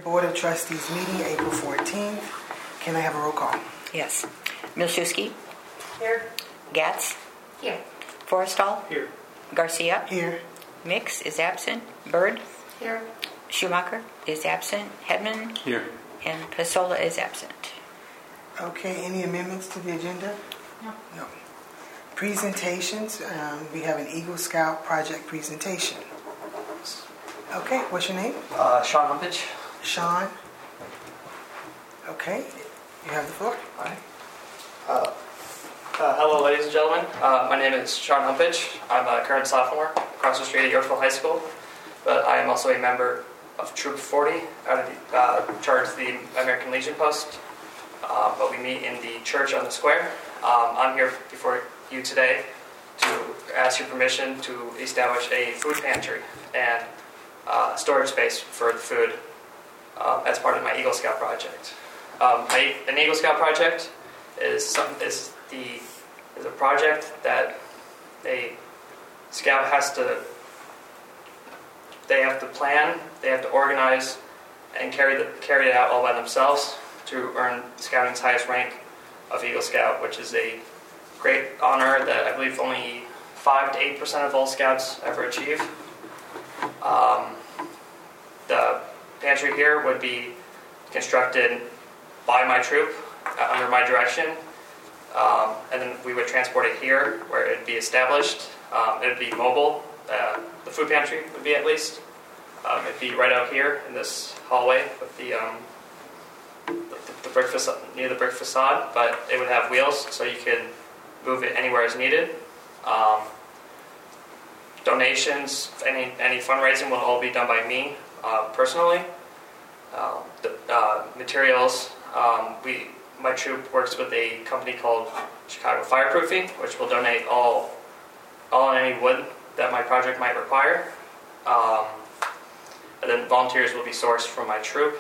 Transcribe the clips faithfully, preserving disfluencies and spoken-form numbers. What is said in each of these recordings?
Board of Trustees meeting, April fourteenth. Can I have a roll call? Yes. Milszewski. Here. Gatz. Here. Forrestal. Here. Garcia. Here. Mix is absent. Bird. Here. Schumacher is absent. Hedman. Here. And Pasola is absent. Okay, any amendments to the agenda? No. No. Presentations, um, we have an Eagle Scout project presentation. Okay, what's your name? Uh, Sean Humpage. Sean. Okay, you have the floor. Hi. Uh, uh, hello, ladies and gentlemen. Uh, my name is Sean Humpage. I'm a current sophomore across the street at Yorkville High School, but I am also a member of Troop forty, out of the, uh, charged of the American Legion Post. Uh, but we meet in the church on the square. Um, I'm here before you today to ask your permission to establish a food pantry and uh, storage space for the food uh, as part of my Eagle Scout project. Um, my, an Eagle Scout project is some is the is a project that a scout has to they have to plan, they have to organize, and carry the carry it out all by themselves to earn Scouting's highest rank of Eagle Scout, which is a great honor that I believe only five to eight percent of all Scouts ever achieve. Um, the pantry here would be constructed by my troop uh, under my direction, um, and then we would transport it here where it would be established. Um, it would be mobile. Uh, the food pantry would be at least. Um, it'd be right out here in this hallway with the um, the, the brick facade, near the brick facade, but it would have wheels so you could move it anywhere as needed. Um, donations, any any fundraising will all be done by me uh, personally. Uh, the uh, materials, um, we my troop works with a company called Chicago Fireproofing, which will donate all all any wood that my project might require. Um, and then volunteers will be sourced from my troop.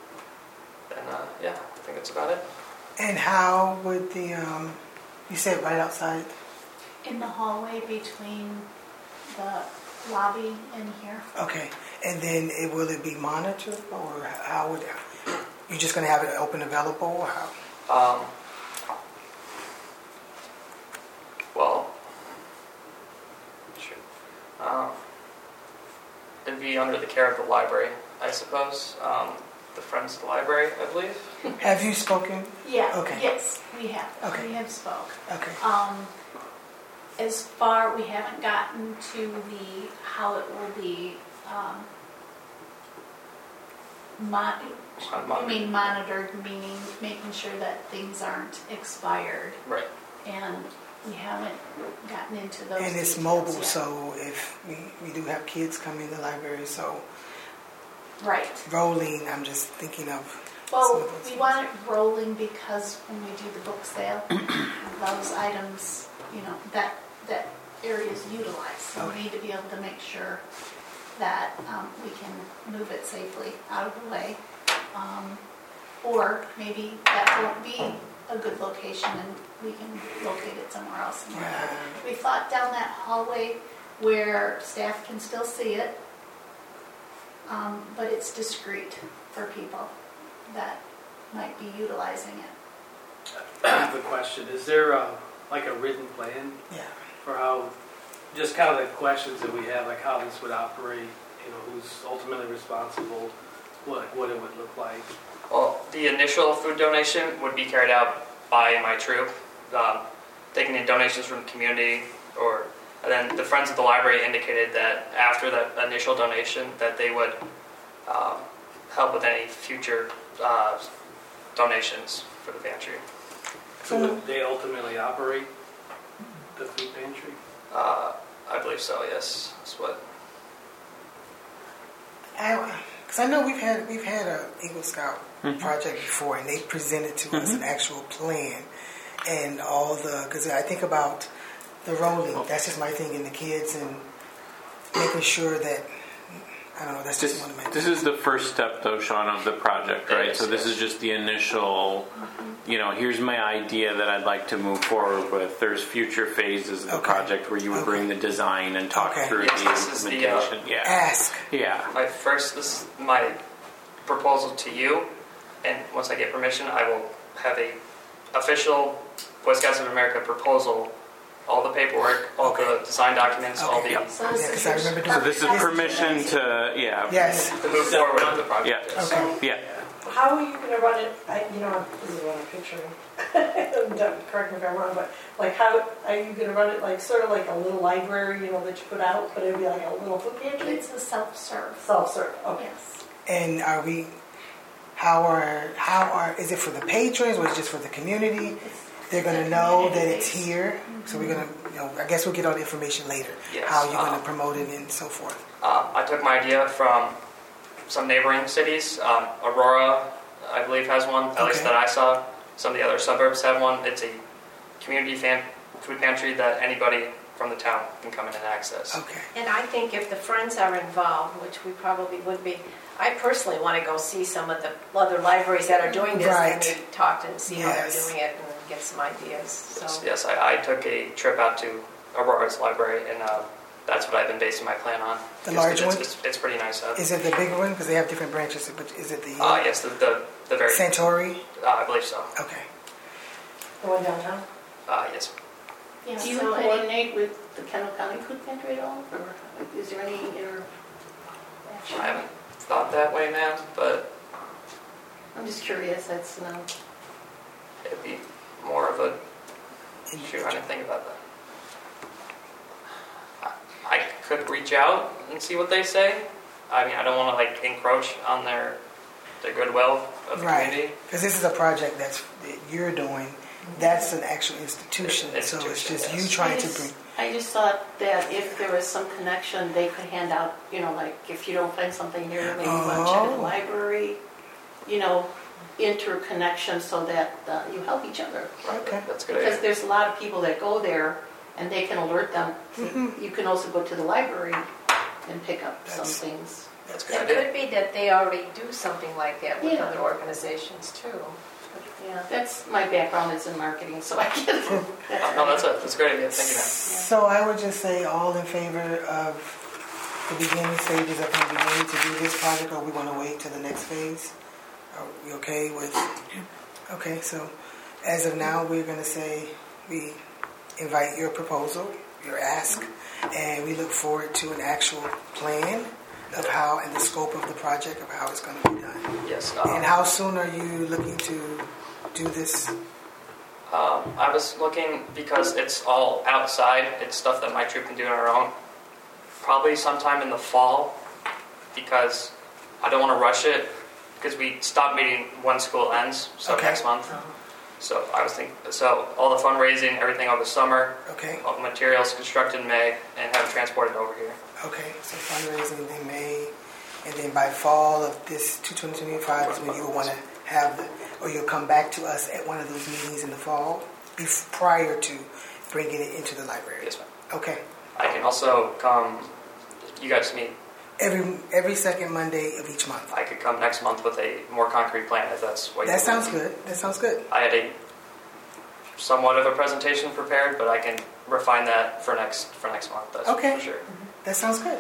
And uh, yeah, I think that's about it. And how would the, um, you said right outside? In the hallway between the lobby and here. Okay, and then it, will it be monitored, or how would, you just going to have it open available, or how? Um, well, sure. Um, it'd be under the care of the library, I suppose. Um, the Friends of the Library, I believe. Have you spoken? Yeah. Okay. Yes, we have. Okay. We have spoke. Okay. Um, as far, we haven't gotten to the how it will be. Um, mon- you mean monitored, meaning making sure that things aren't expired. Right. And we haven't gotten into those. And it's mobile, yet. So if we, we do have kids come in the library, so right. Rolling, I'm just thinking of. Well, we things. want it rolling because when we do the book sale, those items, you know, that that area is utilized. So okay. we need to be able to make sure that um, we can move it safely out of the way. Um, or maybe that won't be a good location and we can locate it somewhere else. Yeah. We thought down that hallway where staff can still see it, um, but it's discreet for people that might be utilizing it. I have a question. Is there uh, like a written plan yeah. for how, just kind of the questions that we have, like how this would operate, you know, who's ultimately responsible, what what it would look like? Well, the initial food donation would be carried out by my troop, um, taking in donations from the community, or and then the Friends of the Library indicated that after that initial donation that they would um, help with any future uh, donations for the pantry. So would they ultimately operate the food pantry? Uh, I believe so, yes. That's what. Because I, I know we've had we've had a Eagle Scout mm-hmm. project before, and they presented to mm-hmm. us an actual plan and all the. Because I think about the rolling. Oh. That's just my thing, and the kids, and making sure that. I don't know. That's this, just one of my. This things. is the first step, though, Sean, of the project, right? Yes, so this yes. is just the initial. Mm-hmm. You know, here's my idea that I'd like to move forward with. There's future phases of the okay. project where you would okay. bring the design and talk okay. through yes, the this implementation. Is the, uh, yeah. Ask. Yeah. My first. This is my proposal to you, and once I get permission, I will have a official Boy Scouts of America proposal, all the paperwork, all the design documents, all the, Okay. So Yeah, this 'cause is I your remember doing- So this is perfect permission opportunity. to, yeah. Yes. to move forward with the project. Yeah. Okay. Yeah. How are you going to run it? I, you know, this is what I'm picturing. Don't correct me if I'm wrong, but like, how are you going to run it? Like, sort of like a little library, you know, that you put out, but it'd be like a little food pantry. It's a self-serve. Self-serve. Okay. Yes. And are we? How are? How are? Is it for the patrons or is it just for the community? They're going to know that it's here, so we're going to. You know, I guess we'll get all the information later. Yes, How you're going um, to promote it and so forth. Uh, I took my idea from some neighboring cities. Um, Aurora, I believe, has one, at least Okay. that I saw. Some of the other suburbs have one. It's a community fan food pantry that anybody from the town can come in and access. Okay. And I think if the friends are involved, which we probably would be, I personally want to go see some of the other libraries that are doing this Right. and maybe talk to them, see how they're Yes. doing it and get some ideas. So Yes, yes I, I took a trip out to Aurora's library, and uh, that's what I've been basing my plan on. The It's- large it's, one? It's, it's pretty nice. Uh, Is it the bigger one? Because they have different branches. But is it the uh, yes, the, the, the very, Centauri? uh, I believe so. Okay. The one downtown. Uh, yes. Yeah, Do you so any- coordinate with the Kendall County Food Pantry at all, or is there any inter? I haven't thought that way, ma'am, but I'm just curious. That's no. it'd be more of a shoot. I didn't think about that. I, I could reach out and see what they say. I mean, I don't want to like encroach on their the goodwill of the Right. community. Because this is a project that's that you're doing. That's an actual institution. It's an so it's institution, just yes. you trying I to just, bring. I just thought that if there was some connection, they could hand out. You know, like if you don't find something here, maybe you want to check in the Oh. library. You know, interconnection so that uh, you help each other. Okay. That's a good. Because Idea. there's a lot of people that go there, and they can alert them. Mhm. You can also go to the library and pick up some That's- things. That's a good it idea. could be that they already do something like that with Yeah. other organizations too. Yeah, that's my background is in marketing, so I get it. Oh, no, that's a that's a great idea. Thank you, ma'am. So I would just say all in favor of the beginning stages of him beginning to do this project, or we want to wait to the next phase? Are we okay with? Okay, so as of now, we're going to say we invite your proposal, your ask, and we look forward to an actual plan of how and the scope of the project of how it's going to be done. Yes. Um, And how soon are you looking to do this? Um, I was looking because it's all outside. It's stuff that my troop can do on our own. Probably sometime in the fall, because I don't want to rush it. Because we stop meeting when school ends, so Okay. next month. So I was thinking, so all the fundraising, everything over the summer, Okay, all the materials constructed in May, and have it transported over here. okay. So fundraising in May, and then by fall of this twenty twenty-five is when you will want to have the, or you'll come back to us at one of those meetings in the fall, bef- prior to bringing it into the library. Yes, ma'am. Okay. I can also come. You guys meet. Every every second Monday of each month. I could come next month with a more concrete plan if that's what you That want. sounds good. That sounds good. I had a somewhat of a presentation prepared, but I can refine that for next for next month. That's Okay. for sure. That sounds good.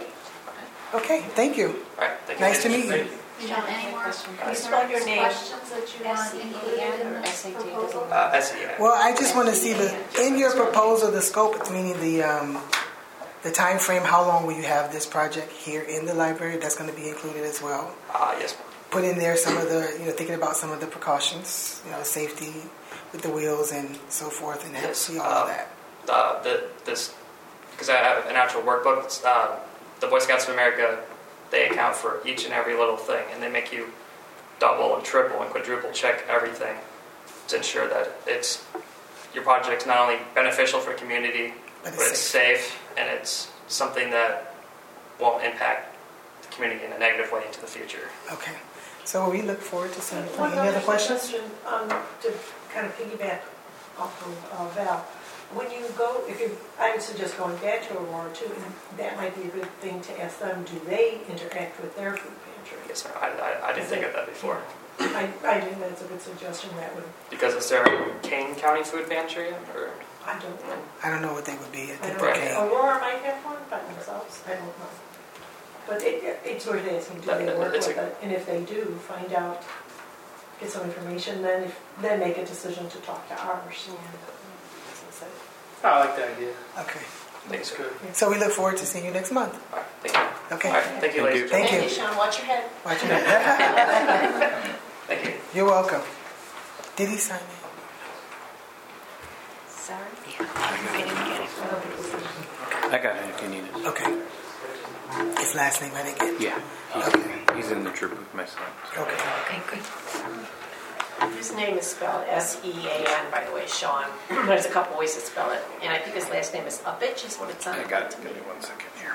Okay. Thank you. All right. Thank you. Nice to meet Thank you. you. Do you have any more Spell your name. questions that you want S E A N included in or this S A T, doesn't proposal? Uh, S E A. Well, I just want to see the in your proposal the scope, meaning the um, the time frame. How long will you have this project here in the library? That's going to be included as well. Uh, yes, ma'am. Put in there some of the, you know, thinking about some of the precautions, you know, safety with the wheels and so forth, and have Yes, see all uh, of that. Uh, the this because I have an actual workbook. It's, uh, the Boy Scouts of America, they account for each and every little thing, and they make you double and triple and quadruple check everything to ensure that it's your project's not only beneficial for the community, But but it's safe, and it's something that won't impact the community in a negative way into the future. Okay. So we look forward to seeing you. One Any other other questions? suggestion, um, to kind of piggyback off of uh, Val. When you go, if you, I would suggest going back to Aurora too, and that might be a good thing to ask them, do they interact with their food pantry? Yes, ma'am. I, I, I didn't think of that before. I, I think that's a good suggestion, that would, Because is there a Kane County food pantry? Or I don't know. I don't know what they would be. I I think don't okay. know. Aurora might have one by themselves, I don't know. But it, it's worth asking, do That- they that- work it's with a- it? And if they do, find out, get some information, then if, then make a decision to talk to ours. I like the idea. Okay. Thanks. Good. So we look forward to seeing you next month. All right, thank you. Okay. All right, thank you, Thank ladies. you. Thank you. Sean, watch your head. Watch your head. Thank you. You're welcome. Did he sign it? Sorry. Yeah, I didn't get it. I got it if you need it. Okay. His last name I didn't get. Yeah. He's, Okay. he's in the troop with my son. so. Okay. Okay, good. His name is spelled S E A N, by the way, Sean. There's a couple ways to spell it. And I think his last name is Uppich, is what it's on. I got it. Give me one second here.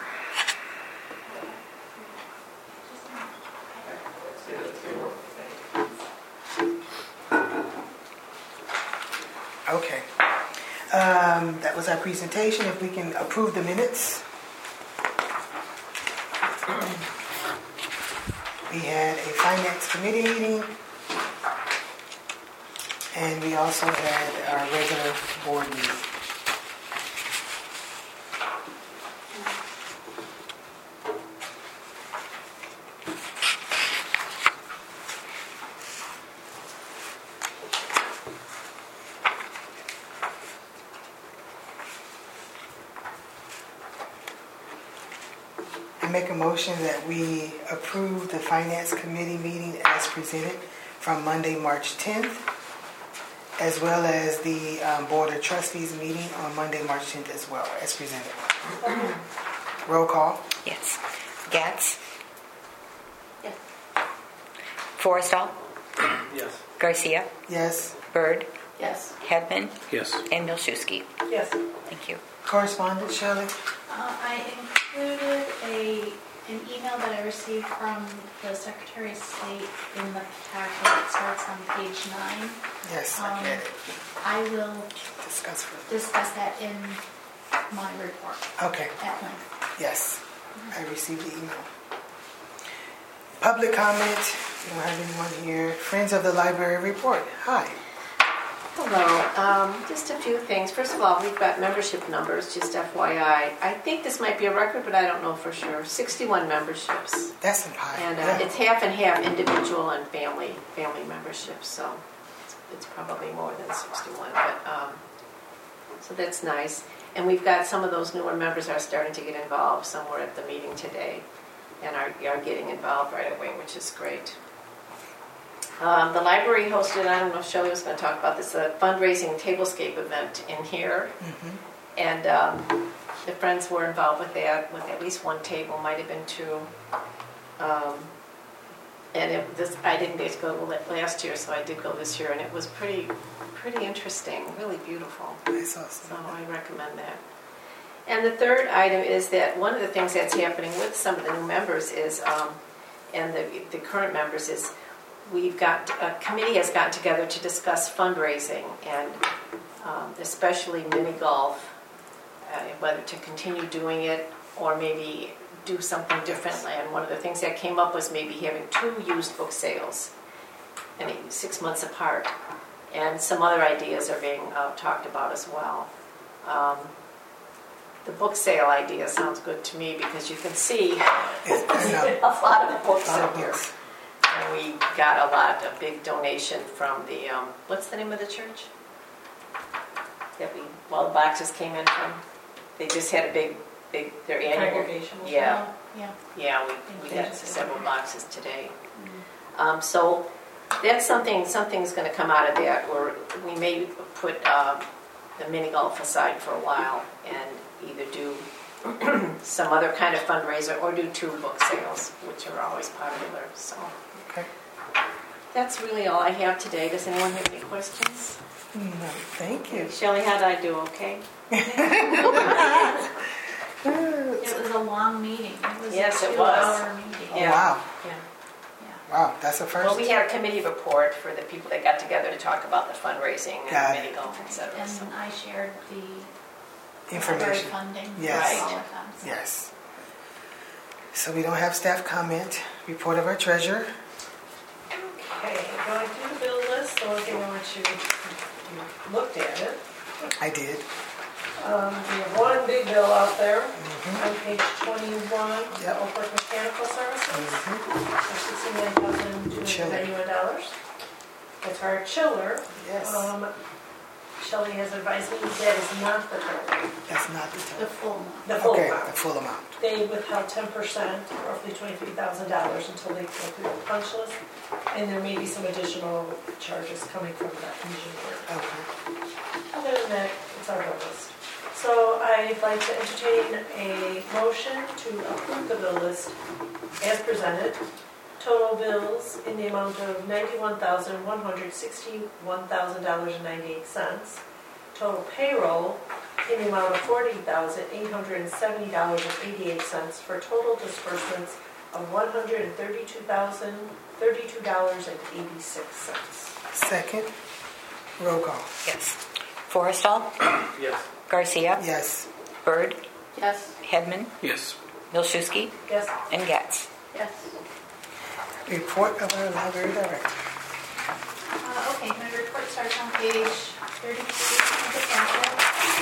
Okay. Um, that was our presentation. If we can approve the minutes. We had a finance committee meeting. And we also had our regular board meeting. I make a motion that we approve the finance committee meeting as presented from Monday, March tenth. As well as the um, Board of Trustees meeting on Monday, March tenth as well, as presented. Roll call. Yes. Gatz? Yes. Forrestal? Yes. Garcia? Yes. Bird? Yes. Hedman? Yes. And Milszewski. Yes. Thank you. Correspondence, Shelley? Uh, I included a, an email that I received from the Secretary of State in the packet. It starts on page nine. Yes, I Um, get it. I will Discuss further. discuss that in my report Okay, at length. yes. I received the email. Public comment. We don't have anyone here. Friends of the Library report. Hi. Hello. Um, just a few things. First of all, we've got membership numbers, just F Y I. I think this might be a record, but I don't know for sure. sixty-one memberships. That's some high. And uh, Yeah. it's half and half individual and family family memberships, so it's, it's probably more than sixty-one. But um, so that's nice. And we've got some of those newer members are starting to get involved. Some were at the meeting today and are, are getting involved right away, which is great. Um, the library hosted, I don't know if Shelley was going to talk about this, a fundraising tablescape event in here. Mm-hmm. And um, the friends were involved with that, with at least one table, might have been two. Um, and it, this, I didn't get to go last year, so I did go this year, and it was pretty, pretty interesting, really beautiful. That's awesome. So I recommend that. And the third item is that one of the things that's happening with some of the new members is, um, and the, the current members is, we've got, a committee has gotten together to discuss fundraising and um, especially mini golf, uh, whether to continue doing it or maybe do something differently. And one of the things that came up was maybe having two used book sales, and six months apart. And some other ideas are being uh, talked about as well. Um, the book sale idea sounds good to me because you can see I a lot of books know. in here. And we got a lot, a big donation from the, um, what's the name of the church? That we, well, the boxes came in from. They just had a big, big, their annual. Congregation. Yeah, Yeah. yeah, we, we got several boxes today. Um, so that's something, something's going to come out of that, or we may put um, the mini golf aside for a while and either do some other kind of fundraiser or do two book sales, which are always popular. So Okay. that's really all I have today. Does anyone have any questions? No, thank you. Shelley, how did I do? Okay. It was a long meeting. It was Yes, a it was. two-hour meeting. Oh, Yeah. wow. Yeah. Yeah. Wow, that's the first. Well, we had a committee report for the people that got together to talk about the fundraising and Got mini it. golf, et cetera. So. And I shared the library Information. funding. Yes. with all of them, so. Yes. So we don't have staff comment. Report of our treasurer. Okay, going through the bill list, the only thing I want you, you looked at it. I did. Um, we have one big bill out there on page twenty-one, Yep. Oakbrook Mechanical Services, for sixty-nine thousand two Chiller. hundred ninety-one dollars. That's our chiller. Yes. Um, Shelley has advised me that is not the total, That's not the The total. full amount. the full Okay, amount. the full amount. They withheld ten percent, roughly twenty-three thousand dollars until they go through the punch list. And there may be some additional charges coming from the engineer. Okay. Other than that, it's our bill list. So I'd like to entertain a motion to approve the bill list as presented. Total bills in the amount of ninety-one thousand one hundred sixty-one thousand dollars and ninety-eight cents. Total payroll in the amount of forty thousand eight hundred seventy dollars and eighty-eight cents for total disbursements of one hundred thirty-two thousand thirty-two dollars and eighty-six cents. Second, roll call. Yes. Forrestal, Yes. Garcia, Yes. Bird, Yes, Hedman, Yes. Milszewski, Yes? and Getz. Yes. Report of our library director. Uh, okay, my report starts on page thirty-three of the packet.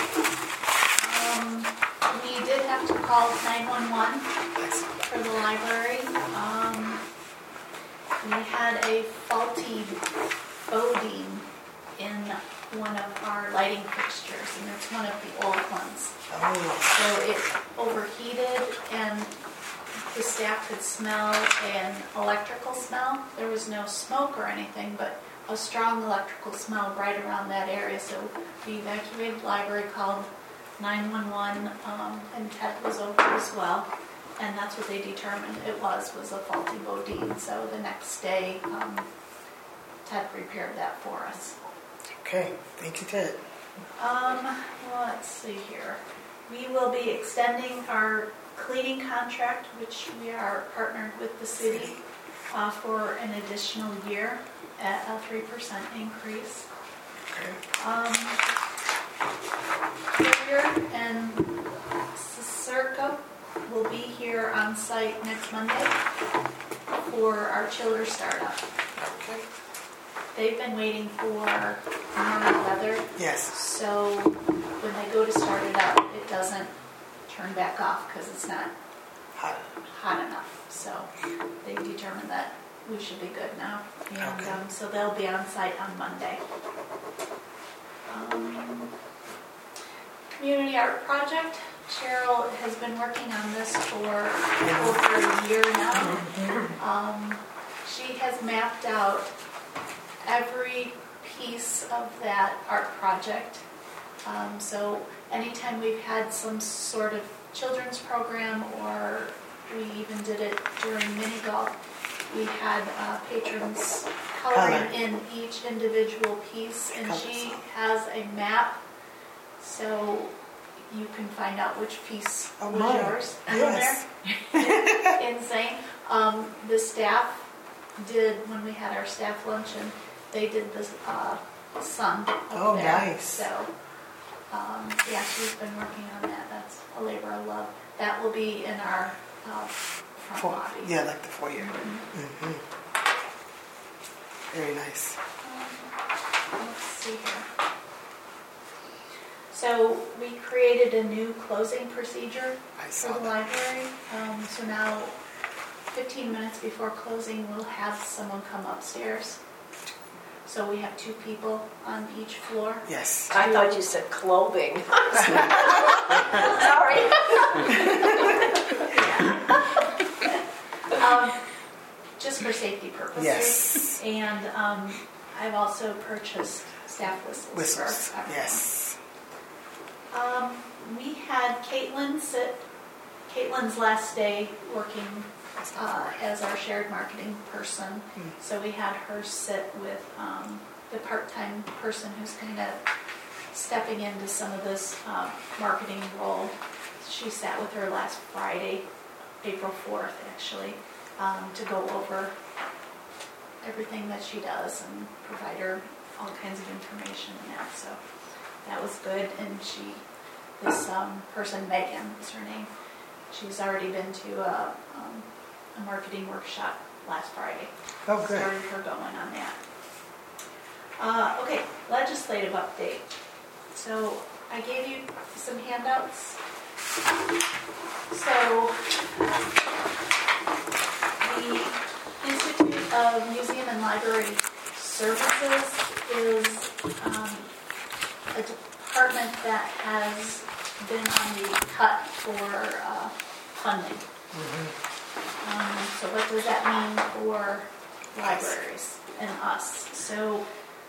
Um, we did have to call nine one one for the library. Um, we had a faulty Bodine in one of our lighting fixtures, and it's one of the old ones. Oh, So it overheated, and the staff could smell an electrical smell. There was no smoke or anything, but a strong electrical smell right around that area. So we evacuated the library, called nine one one, um, and Ted was over as well. And that's what they determined it was, was a faulty Bodine. So the next day, um, Ted repaired that for us. okay. Thank you, Ted. Um, well, let's see here. We will be extending our cleaning contract, which we are partnered with the city uh, for an additional year at a three percent increase. Okay. Um, Carrier and Circa will be here on site next Monday for our chiller startup. Okay. They've been waiting for warmer weather. Yes. So when they go to start it up, it doesn't turn back off because it's not Hot. hot enough. So they determined that we should be good now. And Okay. um, so they'll be on site on Monday. Um, community art project. Cheryl has been working on this for over a year now. Um, she has mapped out every piece of that art project. Um, so anytime we've had some sort of children's program, or we even did it during mini golf, we had uh, patrons coloring Color. in each individual piece, and Colors. she has a map, so you can find out which piece Oh, was my. yours. Yes. Insane. Um, the staff did, when we had our staff luncheon, they did the uh, sun up Oh, there. nice. So, um, yeah, she's been working on that. That's a labor of love. That will be in our uh, front For, lobby. yeah, like the foyer. Mhm. Mm-hmm. Very nice. Um, let's see here. So we created a new closing procedure I for saw the that. library. Um, so now, fifteen minutes before closing, we'll have someone come upstairs. So we have two people on each floor. Yes. I thought you said clothing. Sorry. um, just for safety purposes. Yes. And um, I've also purchased staff whistles. Whistles. For everyone. Yes. Um, we had Caitlin sit, Caitlin's last day working uh, as our shared marketing person. Mm. So we had her sit with um, the part-time person who's kind of stepping into some of this uh, marketing role. She sat with her last Friday, April fourth actually, um, to go over everything that she does and provide her all kinds of information and that. So that was good. And she, this um, person, Megan is her name, she's already been to a, um, a marketing workshop last Friday. Oh, good. Started her going on that. Uh, okay, legislative update. So I gave you some handouts. So, the Institute of Museum and Library Services is um, a department that has been on the cut for uh, funding. Mm-hmm. Um, so what does that mean for libraries and us? So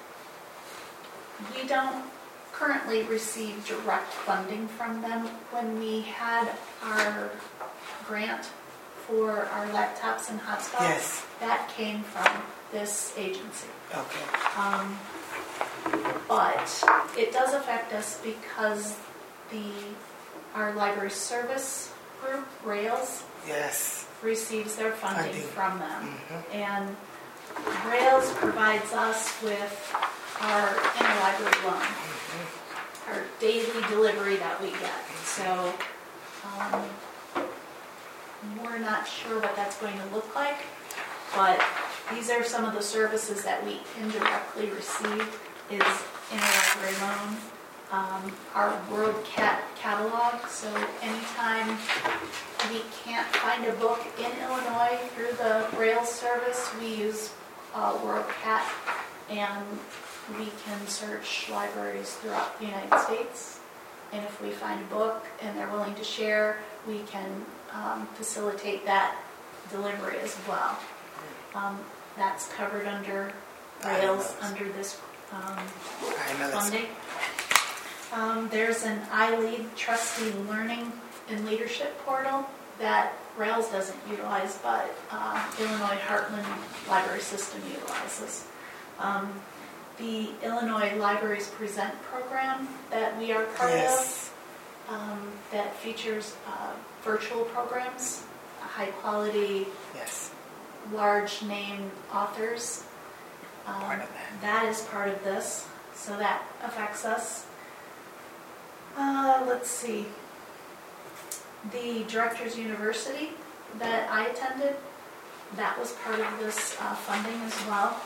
we don't currently receive direct funding from them. When we had our grant for our laptops and hotspots, yes. that came from this agency. Okay. Um, but it does affect us because the our library service group, Rails, yes, receives their funding, funding. from them. Mm-hmm. And Rails provides us with our interlibrary loan, mm-hmm. our daily delivery that we get. So um, we're not sure what that's going to look like, but these are some of the services that we indirectly receive is interlibrary loan, um, our World Cat catalog. So anytime we can't find a book in Illinois through the Rails service, we use uh, World Cat, and we can search libraries throughout the United States. And if we find a book and they're willing to share, we can um, facilitate that delivery as well. Um, that's covered under Rails, under this um, funding. Um, there's an iLead trustee learning and leadership portal that Rails doesn't utilize, but uh, Illinois Heartland Library System utilizes. Um, the Illinois Libraries Present program that we are part yes. of, um, that features uh, virtual programs, high quality, yes. large name authors. Um, part of that. that is part of this, so that affects us. Uh, let's see. The Directors University that I attended, that was part of this uh, funding as well.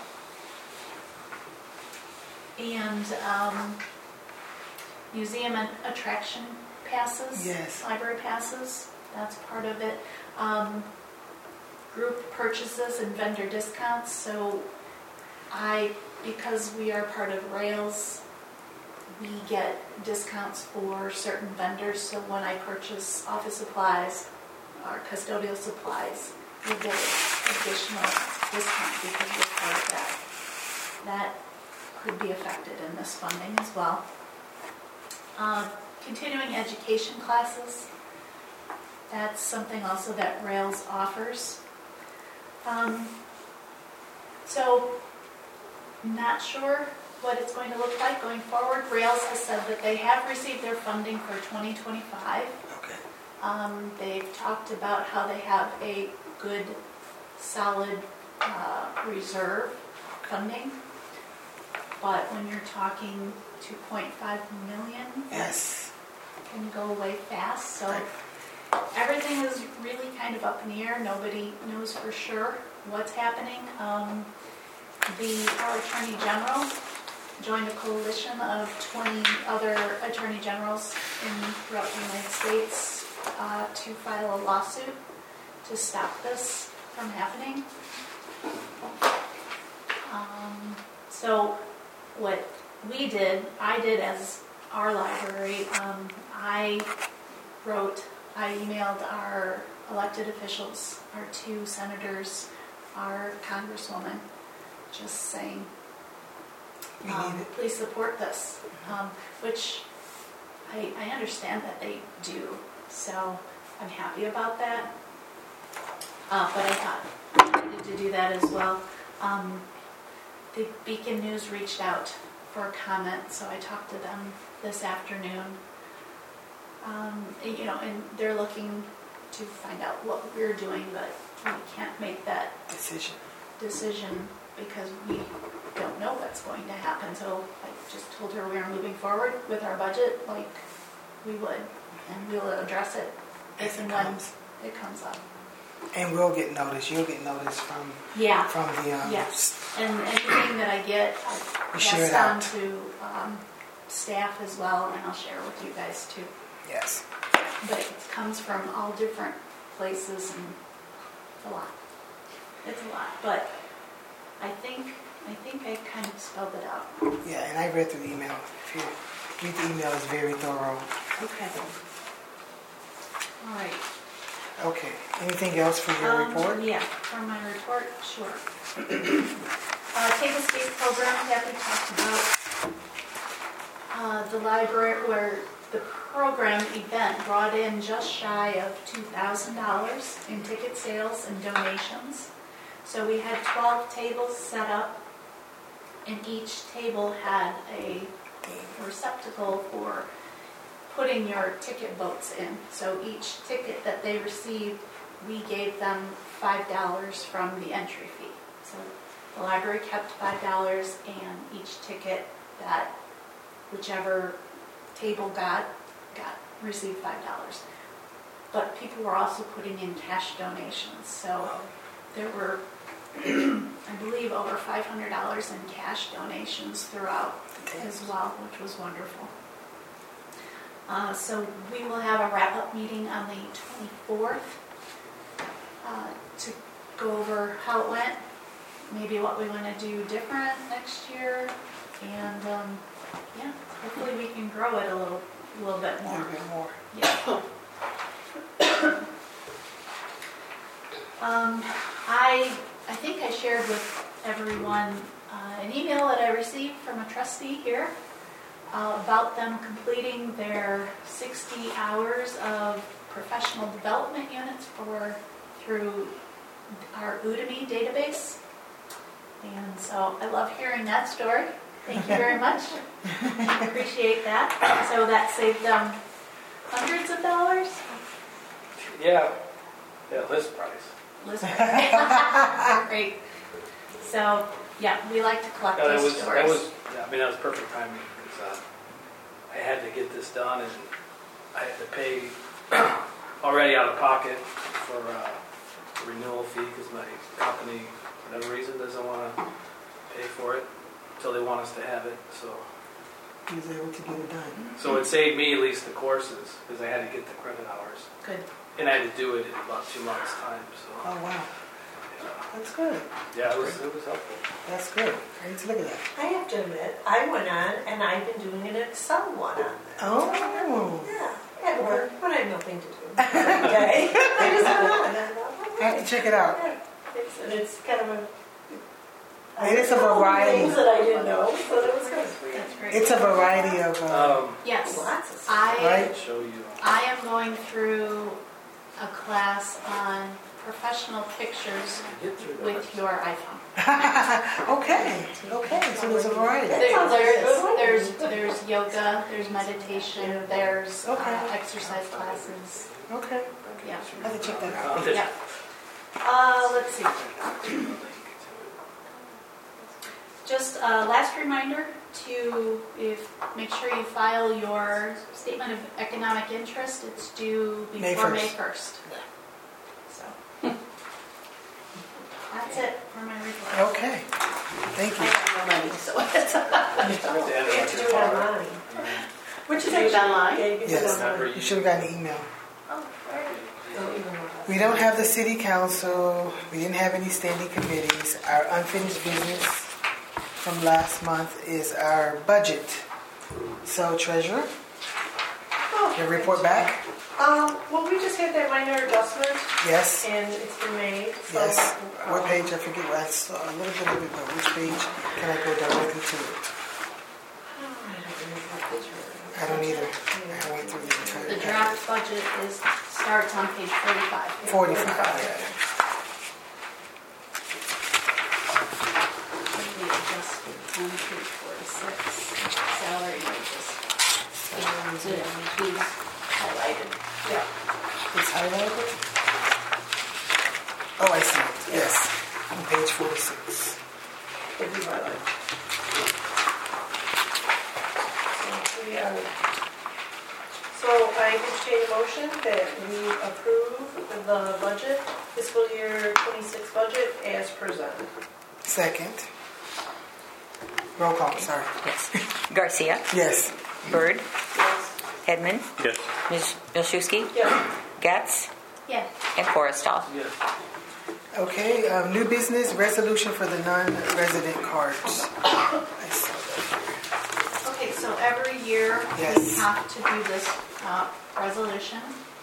And um, museum and attraction passes, yes. library passes, that's part of it. Um, group purchases and vendor discounts. So I, because we are part of Rails, we get discounts for certain vendors. So when I purchase office supplies or custodial supplies, we get additional discount because we're part of that. That could be affected in this funding as well. Uh, continuing education classes, that's something also that Rails offers. Um, so, not sure what it's going to look like going forward. Rails has said that they have received their funding for twenty twenty-five. Okay. Um, they've talked about how they have a good, solid uh, reserve funding. But when you're talking two point five million, yes, it can go away fast. So everything is really kind of up in the air. Nobody knows for sure what's happening. Um, the our Attorney General joined a coalition of twenty other Attorney Generals in throughout the United States uh, to file a lawsuit to stop this from happening. Um, so what we did, I did as our library, um, I wrote, I emailed our elected officials, our two senators, our congresswoman, just saying, um, please support this, um, which I, I understand that they do, so I'm happy about that. Uh, but I thought I needed to do that as well. Um, the Beacon News reached out for a comment, so I talked to them this afternoon. Um, you know, and they're looking to find out what we're doing, but we can't make that decision decision because we don't know what's going to happen. So I just told her we are moving forward with our budget like we would, and we'll address it if and when it comes up. And we'll get notice. You'll get notice from yeah from the um, yes. And anything that I get, I pass on to um, staff as well, and I'll share with you guys too. Yes. But it comes from all different places, and it's a lot. It's a lot, but I think I think I kind of spelled it out. Yeah, and I read through the email. If you read the email, it's very thorough. Okay. All right. Okay. Anything else for your Um, report? Yeah, for my report, sure. uh, Tablescape program that we talked about. Uh, the library, where the program event brought in just shy of two thousand dollars in ticket sales and donations. So we had twelve tables set up, and each table had a receptacle for putting your ticket votes in. So each ticket that they received, we gave them five dollars from the entry fee. So the library kept five dollars, and each ticket that whichever table got, got received five dollars. But people were also putting in cash donations. So there were, I believe, over five hundred dollars in cash donations throughout as well, which was wonderful. Uh, so we will have a wrap-up meeting on the twenty-fourth uh, to go over how it went, maybe what we want to do different next year, and um, yeah, hopefully we can grow it a little, a little bit A more. little bit more. Yeah. um, I I think I shared with everyone uh, an email that I received from a trustee here uh, about them completing their sixty hours of professional development units for through our Udemy database. And so I love hearing that story. Thank you very much. I appreciate that. So that saved them hundreds of dollars. Yeah, yeah, list price. List price. Great. So yeah, we like to collect No, that those was, stories. that was, yeah, I mean, that was perfect timing, because uh, I had to get this done, and I had to pay already out of pocket for uh, a renewal fee, because my company, for whatever reason, doesn't want to pay for it until they want us to have it, so. He was able to get it done. So it saved me at least the courses, because I had to get the credit hours. Good. And I had to do it in about two months' time, so. Oh, wow. Yeah, That's good. yeah it, was, it was helpful. That's good. I need to look at that. I have to admit, I went on and I've been doing an Excel one on that. Oh. Yeah, at work when I have nothing to do every day. I just went on and I thought, I have to check it out. yeah. It's, and it's kind of a. It is a I learned variety. Things that I didn't know, so that was good. That's great. It's a variety of. Uh, Um, Yes. Lots of stuff. I I Right. can show you. I am going through a class on professional pictures Get through that. with your iPhone. okay. Okay. So there's a variety. That There- sounds like a there's, good one. there's there's yoga, there's meditation, there's Okay. uh, exercise classes. Okay. Yeah. I have to check that out. Yeah. Uh, let's see. Just a last reminder to if make sure you file your statement of economic interest. It's due May before first. May first. So that's it for my report. Okay. Thank I you. have no money, so it's. We have to do it online. Which is Do it actually- online? Yeah, you can do it Yes. online. You should have gotten an email. Oh, very good. Don't even know that. We don't have the city council. We didn't have any standing committees. Our unfinished business from last month is our budget. So, treasurer, Oh, your report back? Um, well, we just had that minor adjustment, Yes. and it's been made, so. Yes. What um, page? I forget. I saw a little bit of it, but which page can I go directly to it? I don't either. I went through the entire. The draft budget is starts on page forty-five. Forty-five. Yeah. We adjusted on page forty-six. Salary wages. These highlighted. Yeah. It's highlighted. Oh, I see it. Yes. On page forty-six. If you highlight. So we are. So I entertain a motion that we approve the budget, fiscal year twenty-six budget as presented. Second. Roll call. Sorry. Yes. Garcia, Yes. Bird, Yes. Edmund, Yes. Miz Milszewski, Yes. Getz, Yes. and Forrestal. Yes. Okay, um, new business resolution for the non-resident cards. I saw that. Okay, so every year we Yes. have to do this uh, resolution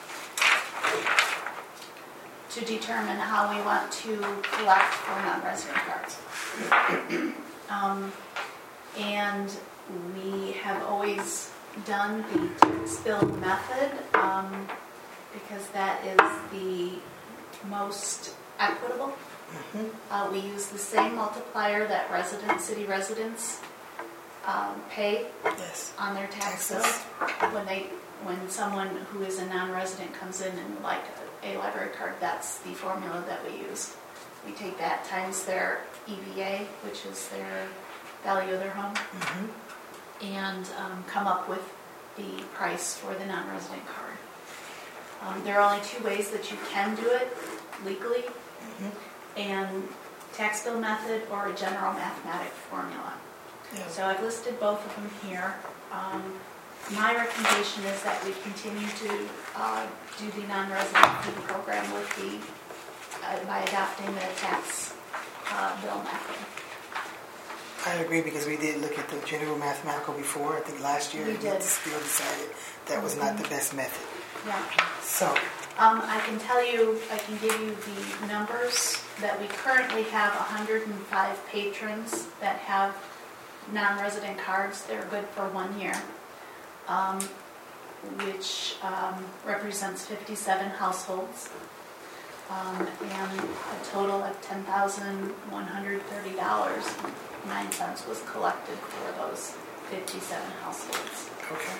to determine how we want to collect for non-resident cards. Um, And we have always done the tax bill method um, because that is the most equitable. Uh, we use the same multiplier that residents, city residents um, pay Yes. on their tax bill. Taxes. When they, when someone who is a non-resident comes in and would like a, a library card, that's the formula that we use. We take that times their E V A, which is their value of their home, and um, come up with the price for the non-resident card. Um, there are only two ways that you can do it legally, and tax bill method or a general mathematic formula. Yeah. So I've listed both of them here. Um, my recommendation is that we continue to uh, do the non-resident fee program with the uh, by adopting the tax uh, bill method. I agree because we did look at the general mathematical before. I think last year We and did. still decided that was not the best method. Yeah. So, Um, I can tell you, I can give you the numbers that we currently have one hundred five patrons that have non-resident cards. They're good for one year, um, which um, represents fifty-seven households, um, and a total of ten thousand one hundred thirty dollars and nine cents was collected for those fifty-seven households. okay.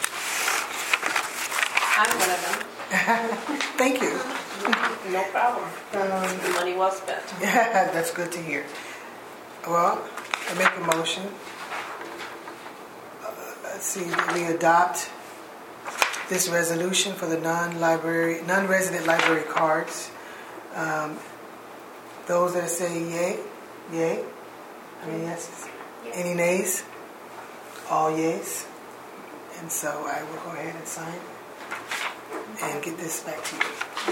I'm one of them. Thank you. No problem. Um, Money well spent. Yeah, that's good to hear. Well, I make a motion. Uh, let's see, that we adopt this resolution for the non-library, non-resident library cards. Um, those that say yay, yay. I mean yes. Any nays? All yays. And so I will go ahead and sign and get this back to you.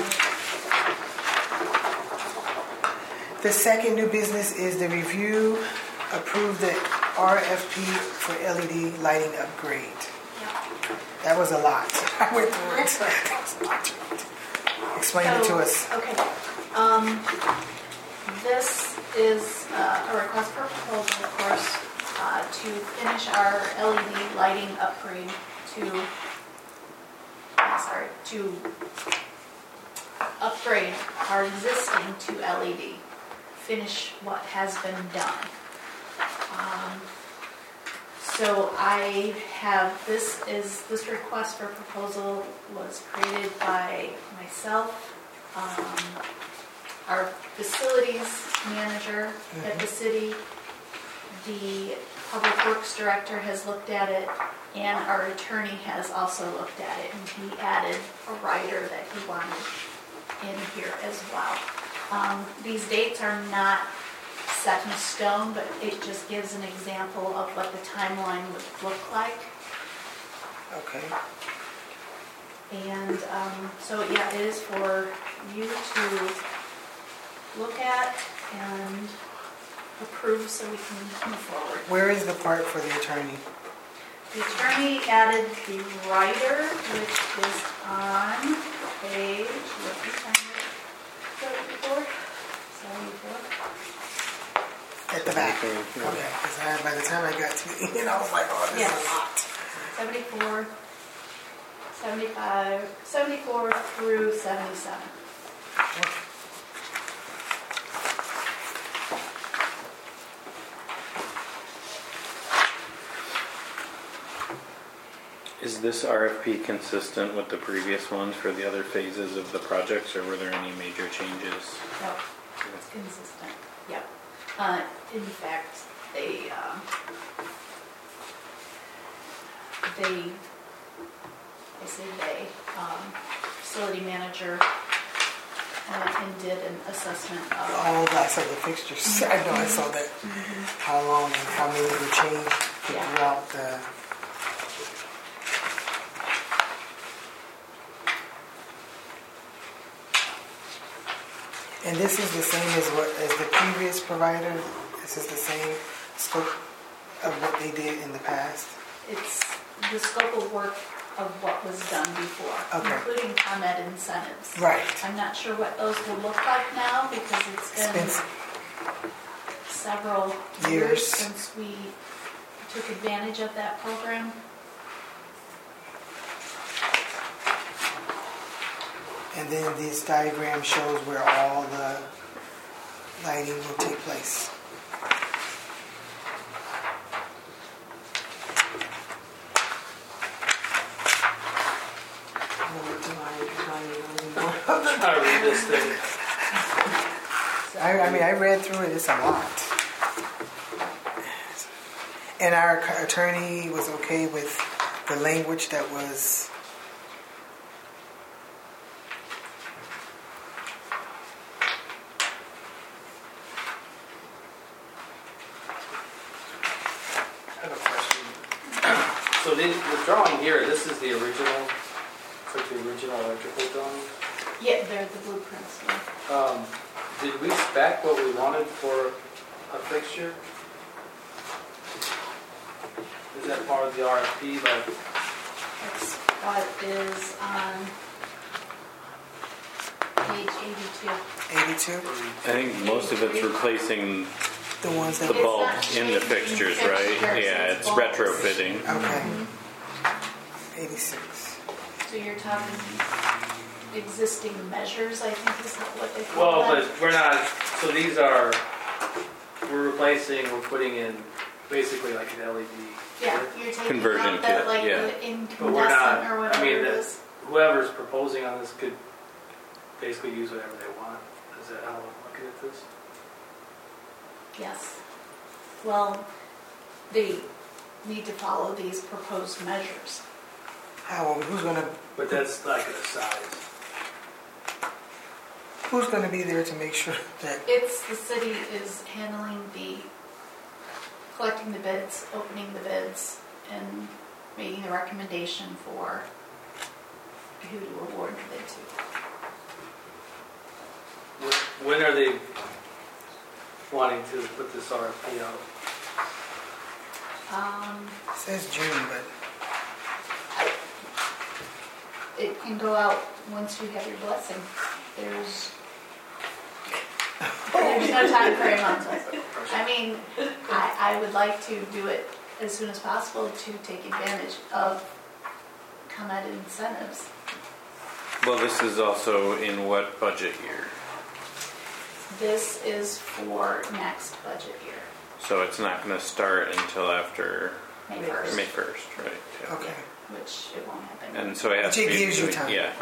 The second new business is the review, approve the R F P for L E D lighting upgrade. That was a lot. I went through it. That was a lot to read. Explain it to So, us. Okay. Um, this is uh, a request for proposal, of course, uh, to finish our L E D lighting upgrade to, I'm sorry, to upgrade our existing to L E D, finish what has been done. Um, So I have, this is, this request for proposal was created by myself, um, our facilities manager at the city, the public works director has looked at it, and our attorney has also looked at it, and he added a rider that he wanted in here as well. Um, these dates are not set in stone, but it just gives an example of what the timeline would look like. Okay. And um, so, yeah, it is for you to look at and approve so we can move forward. Where is the part for the attorney? The attorney added the rider, which is on page, what is it, seventy-four? seventy-four? At the back. Okay. Because by the time I got to the end, I was like, oh, this Yes. is a lot. seventy-four, seventy-five, seventy-four through seventy-seven. Is this R F P consistent with the previous ones for the other phases of the projects, or were there any major changes? No, it's consistent. Yep. Uh, in fact, they um, they I say they um, facility manager went and did an assessment of. Oh, I saw the fixtures. I know I saw that. How long and how many were changed Yeah. throughout the And this is the same as what as the previous provider. This is the same scope of what they did in the past. It's the scope of work of what was done before, Okay. including ComEd incentives. Right. I'm not sure what those will look like now because it's been Expensive. several years Years. since we took advantage of that program. And then this diagram shows where all the lighting will take place. I read this thing. I, I mean, I read through it. It's a lot. And our attorney was okay with the language that was. I have a question. So the, the drawing here, this is the original, it's like the original electrical drawing. Yeah, they're the blueprints. Yeah. Um, did we spec what we wanted for a fixture? Is that part of the R F P? Like, That's what is on page eighty-two. eighty-two, I think most of it's replacing the ones that. the It's bulbs not in the changing fixtures, right? fixtures, Yeah, it's it's bulbs. retrofitting. Okay. eighty-six. So you're talking existing measures, I think is what they call well, that. but we're not, so these are, we're replacing, we're putting in basically like an L E D. Yeah, you're taking Conversion out the, kit, like yeah. the incandescent But we're not, or I whatever mean, it the- is. whoever's proposing on this could basically use whatever they want. Is that how I'm looking at this? Yes. Well, they need to follow these proposed measures. How? Who's gonna? But that's like a size. Who's gonna be there to make sure that? It's, the city is handling the, collecting the bids, opening the bids, and making the recommendation for who to award the bid to. Wh- When are they wanting to put this R F P out? Um, It says June, but it can go out once you have your blessing. There's, there's no time frame on this. I mean, I, I would like to do it as soon as possible to take advantage of ComEd incentives. Well, this is also in what budget year? This is for next budget year, So it's not going to start until after May first, May first, right? Yeah. okay. which it won't happen. And so it has Which to it be. gives you time. Yeah.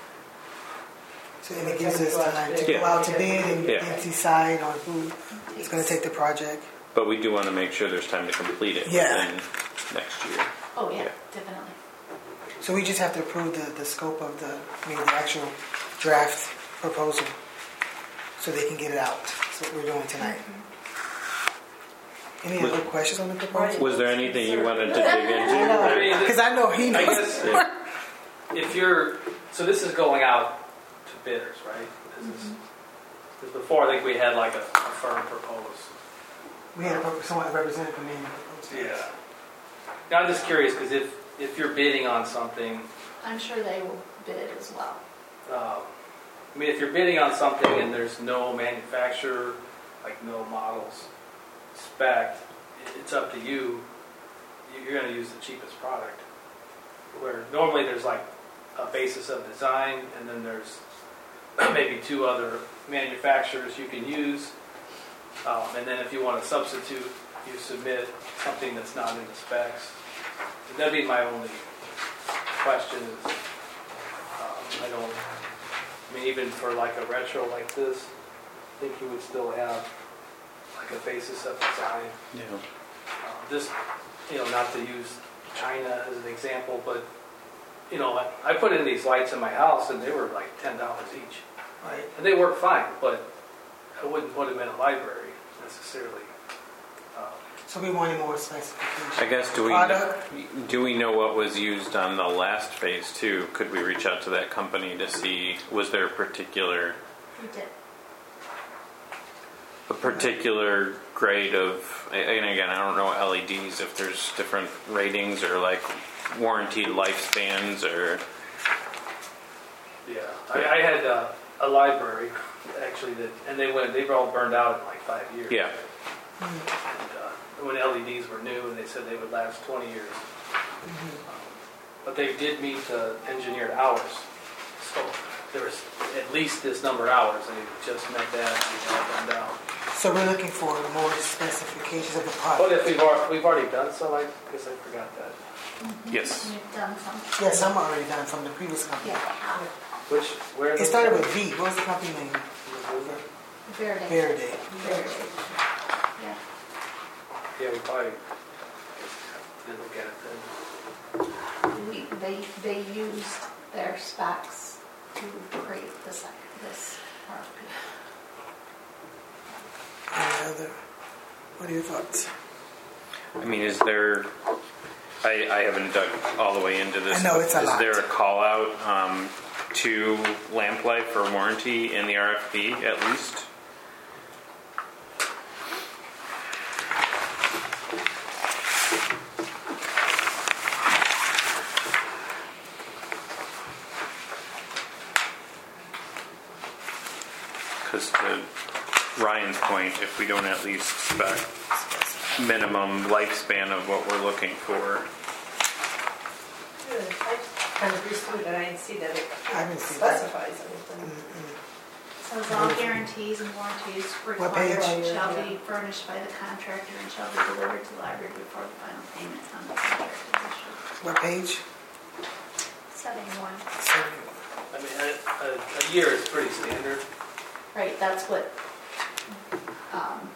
So and it gives us time to go Yeah. out to bid and Yeah. decide on who is going to take the project. But we do want to make sure there's time to complete it Yeah. within next year. Oh, yeah, Yeah. definitely. So we just have to approve the, the scope of the, I mean, the actual draft proposal so they can get it out. That's what we're doing tonight. Any Was- other questions on the proposal? Was there anything you wanted to dig I into? know, because I know he I knows. guess Yeah. if you're, so this is going out to bidders, right? This is, because before I think we had like a, a firm propose. We had a, someone represented from Maine. Yeah. Now I'm just curious because if, if you're bidding on something, I'm sure they will bid as well. um, I mean, if you're bidding on something and there's no manufacturer, like no models spec, it's up to you. You're going to use the cheapest product. Where normally there's like a basis of design, and then there's maybe two other manufacturers you can use. Um, and then if you want to substitute, you submit something that's not in the specs. And that'd be my only question is, um, I don't, I mean, even for like a retro like this, I think you would still have like a basis of design. Yeah. Uh, This, you know, not to use China as an example, but, you know, I, I put in these lights in my house and they were like ten dollars each. Right. And they work fine, but I wouldn't put them in a library necessarily. Uh, So we wanted more specifications. I guess do we Product? do we know what was used on the last phase too? Could we reach out to that company to see was there a particular We did. a particular grade of, and again, I don't know L E Ds, if there's different ratings or like warranty lifespans or... Yeah, I, I had uh, a library, actually, that, and they went, they were all burned out in like five years. Yeah. And, uh, when L E Ds were new, and they said they would last twenty years. Mm-hmm. Um, but they did meet uh, engineered hours. So there was at least this number of hours, and they just met that, and they all burned out. So we're looking for more specifications of the But product. if we've already, we've already done so, I guess I forgot that. Yes. We've done some. Yeah, some are already done from the previous company. Yeah. Which, where? It started with V. What was the company name? Verde. Verde. Verde. Yeah. Yeah, we probably didn't look at it then. We, they, they used their specs to create this, this R F P. Any other? What are your thoughts? I mean, is there... I, I haven't dug all the way into this. I know, it's a Is lot. there a call out um, to Lamplight for warranty in the R F P at least? Because to Ryan's point, if we don't at least spec minimum lifespan of what we're looking for. Good. I kind of breezed through it and I didn't see that it I didn't see that. specifies anything. So it's all guarantees and warranties What required page? shall be furnished by the contractor and shall be delivered to the library before the final payment on the contract is issued. What page? Seventy-one. seventy-one. I mean, a, a, a year is pretty standard. Right, that's what um,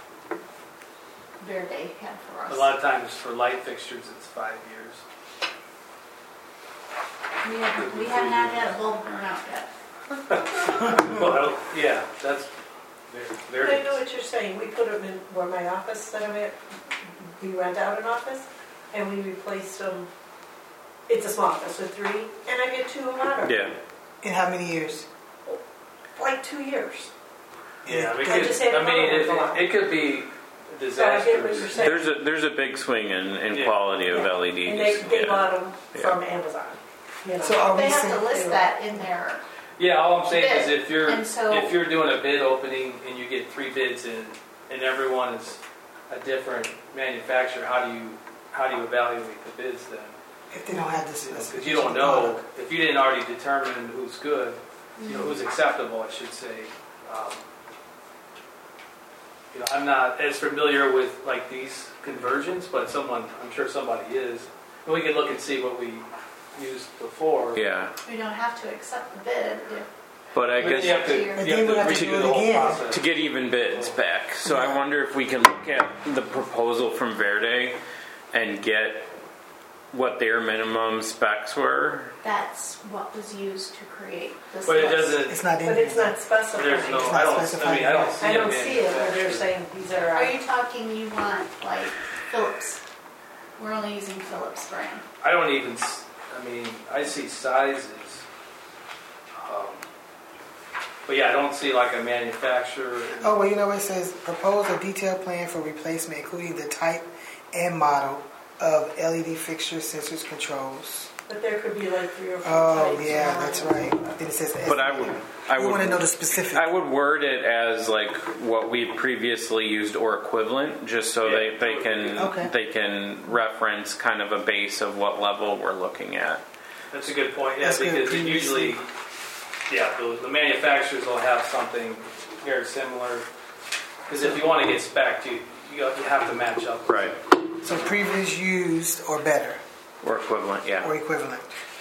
Verde had for us. A lot of times for light fixtures, it's five years. We have, we have not had a bulb burn out yet. Well, yeah, that's very, But I know very, what you're saying. We put them in where my office that I'm at. We rent out an office and we replaced them. It's a small office with three, and I get two a lot. Yeah. In how many years? Like two years. yeah, we I could, just had I mean, another one. it, it could be So I get what you're disastrous. saying. There's a there's a big swing in, in Yeah. quality of Yeah. L E Ds. And they, they yeah. bought them Yeah. from Amazon. You know. So are They we have saying? to list that in there. Yeah, all I'm saying is Bid. if you're, And so- if you're doing a bid opening and you get three bids in, and everyone is a different manufacturer, how do you, how do you evaluate the bids then? If they don't have the Because specifications. you don't know, if you didn't already determine who's good, you know, who's acceptable, I should say. Um, You know, I'm not as familiar with like these conversions, but someone, I'm sure somebody is. And we can look and see what we used before. Yeah, We don't have to accept the bid if but I But guess you have to, And you then we'll have have to to redo do the it whole again. process. to get even bids back. So I wonder if we can look at the proposal from Verde and get what their minimum specs were. that's what was used to create this But it list. doesn't, It's not in But it's here. not specified. there's no, It's I not don't, I specified mean, I don't yet. see I a don't see it where they're manufacturer. saying these are. Are you talking you want like Philips? We're only using Philips brand. I don't even, s- I mean, I see sizes. Um, But yeah, I don't see like a manufacturer. Oh, well, you know what it says? Propose a detailed plan for replacement, including the type and model of L E D fixtures, sensors, controls. But there could be like three or four Oh, types. yeah, now. that's right. Then it says. But I would, I We want to know would, the specific. I would word it as like what we previously used or equivalent, just so Yeah. they, they can Okay. they can reference kind of a base of what level we're looking at. That's a good point, yeah, That's good. because it usually, yeah, the, the manufacturers will have something very similar. Because if you want to get spec'd, you, you got- you have to match up. Right. So previous used or better Or equivalent, yeah. or equivalent.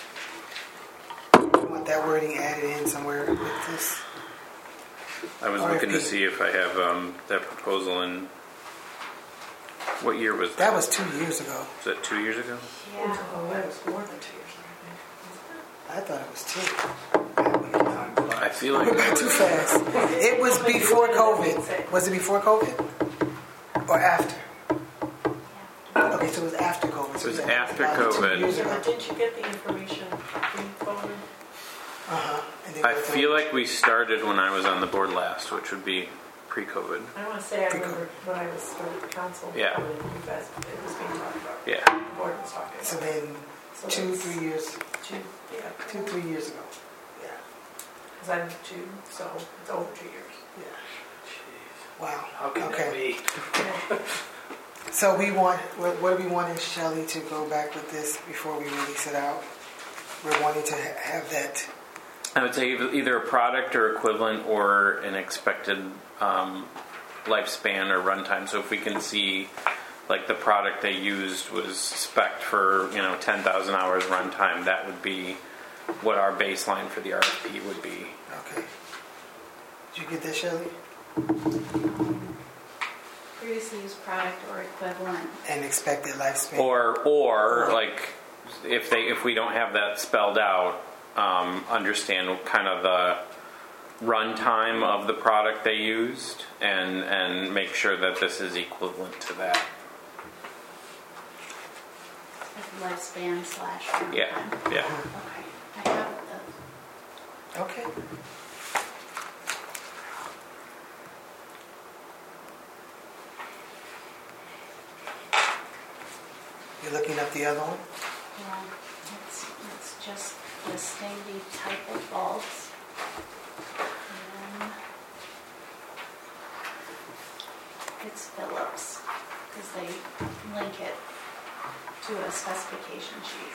You want that wording added in somewhere with this? I was R F P. looking to see if I have um, that proposal in. What year was that? That was two years ago. Was that two years ago? Yeah. Oh, that was more than two years. I thought it was two. I feel We like got too fast. It was before COVID. Was it before COVID? Or after? Okay, so it was after COVID. It was So after about two COVID. years Yeah, ago. but didn't you get the information pre-phone? Uh-huh. And then I we feel like we started when I was on the board last, which would be pre-COVID. I want to say I remember when I was still at the council. Yeah. When you guys, it was being talked about. Yeah. The board was talking about. So then, So two, it's three years, Two, yeah. two, three years ago. Yeah, Because I'm two, so it's over two years. yeah. Jeez. Wow. How can Okay. that be? Yeah. So we want, what, what do we want is Shelley to go back with this before we release it out? We're wanting to ha- have that. I would say either either a product or equivalent or an expected um, lifespan or runtime. So if we can see, like the product they used was spec'd for, you know, ten thousand hours runtime, that would be what our baseline for the R F P would be. Okay. Did you get that, Shelley? Previously used product or equivalent. And expected lifespan. Or, or like, if they if we don't have that spelled out, um, understand kind of the runtime of the product they used, and and make sure that this is equivalent to that. Like lifespan slash runtime. Yeah, yeah. Okay, I have the, Okay. You're looking up the other one? yeah, it's, it's just listing the type of bulbs. And it's Phillips, because they link it to a specification sheet.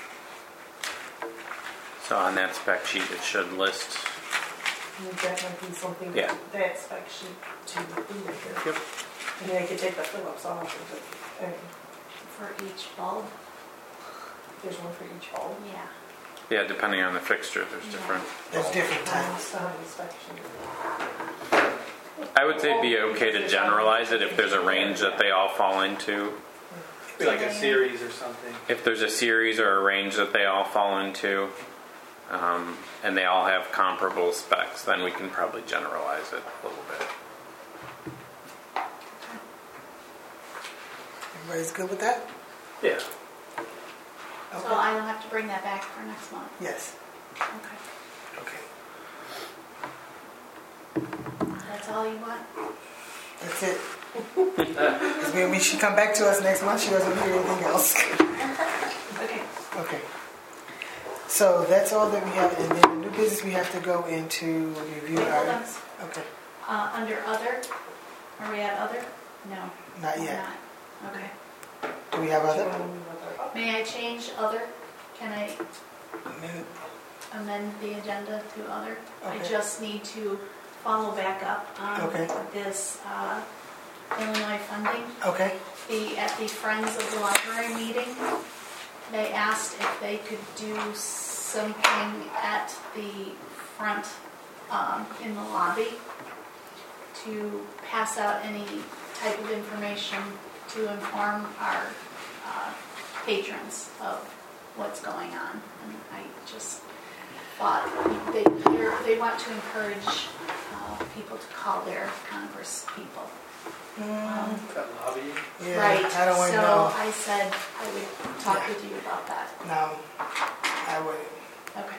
So on that spec sheet, it should list. And that might be something Yeah. that spec sheet to include in here. Yep. And then I could take the Phillips off and put, I mean, For each bulb, there's one for each bulb. yeah. Yeah, depending on the fixture, there's different. There's different Times times. some of the spec sheet. I would say it'd be okay to generalize it if there's a range that they all fall into. Be like a series or something. If there's a series or a range that they all fall into, um, and they all have comparable specs, then we can probably generalize it a little bit. Everybody's good with that? Yeah. So Okay. I'll have to bring that back for next month. Yes. Okay. Okay. That's all you want? That's it. Because when we, she come back to us next month, she doesn't hear anything else. Okay. Okay. So that's all that we have. And then the new business, we have to go into review Wait, hold our... on. Okay. Uh, under other, are we at other? No. Not we're yet. not. Okay. Do we have other? May I change other? Can I No. amend the agenda to other? I Okay. just need to follow back up on Okay. this uh, Illinois funding. Okay. The, at the Friends of the Library meeting, they asked if they could do something at the front um, in the lobby to pass out any type of information to inform our uh, patrons of what's going on. And I just thought they, they're- they want to encourage uh, people to call their Congress people. Um, That lobby. Yeah, Right, I don't want to so know. I said I would talk Yeah. with you about that. No, I wouldn't. Okay.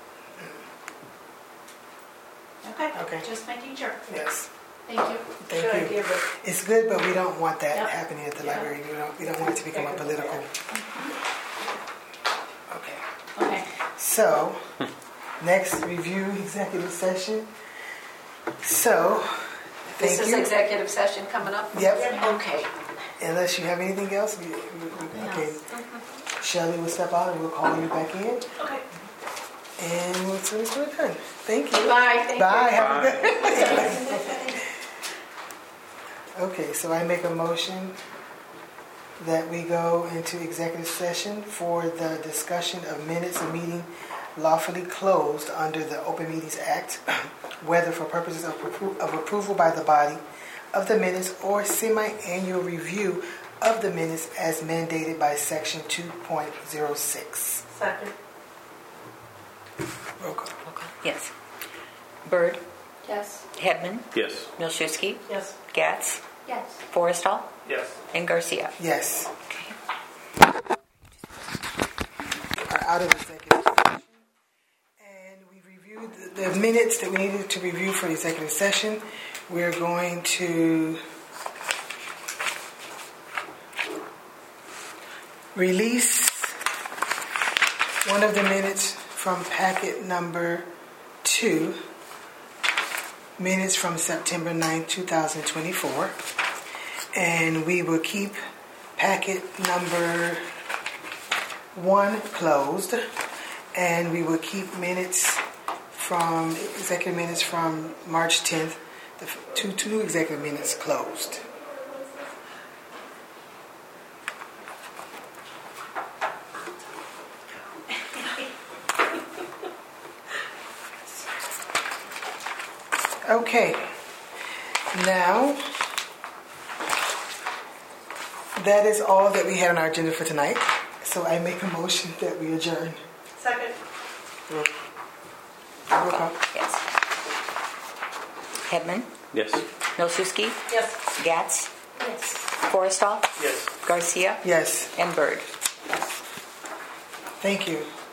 Okay, Okay. just making sure. Yes. Thank you. Thank Should I you. give it? It's good, but we don't want that Yep. happening at the Yeah. library. We don't, we don't want it to become a political. Okay. Okay. So, next review executive session. So, This thank is you. executive session coming up? Yep. Okay. Unless you have anything else, we, we, we, okay. else. Shelley will step out and we'll call you back in. Okay. And we'll see what's we're done. Thank you. Bye. Thank Bye. you. Have a good Okay, so I make a motion that we go into executive session for the discussion of minutes of meeting lawfully closed under the Open Meetings Act, whether for purposes of, appro- of approval by the body of the minutes or semi-annual review of the minutes as mandated by Section two point oh six. Second. Roll call. Yes. Bird, Yes. Hedman, Yes. Milszewski, Yes. Gatz, Yes. Forrestal, Yes. and Garcia. Yes. Okay. Are out of executive session. And we reviewed the, the minutes that we needed to review for the executive session. We're going to release one of the minutes from packet number two, minutes from September ninth, twenty twenty-four. And we will keep packet number one closed, and we will keep minutes from executive minutes from March tenth, the two two executive minutes closed. Okay, now that is all that we had on our agenda for tonight. So I make a motion that we adjourn. Second. Roll call. Yes. Hedman, Yes. Milczewski, Yes. Gatz, Yes. Forrestal, Yes. Garcia, Yes, and Bird. thank you.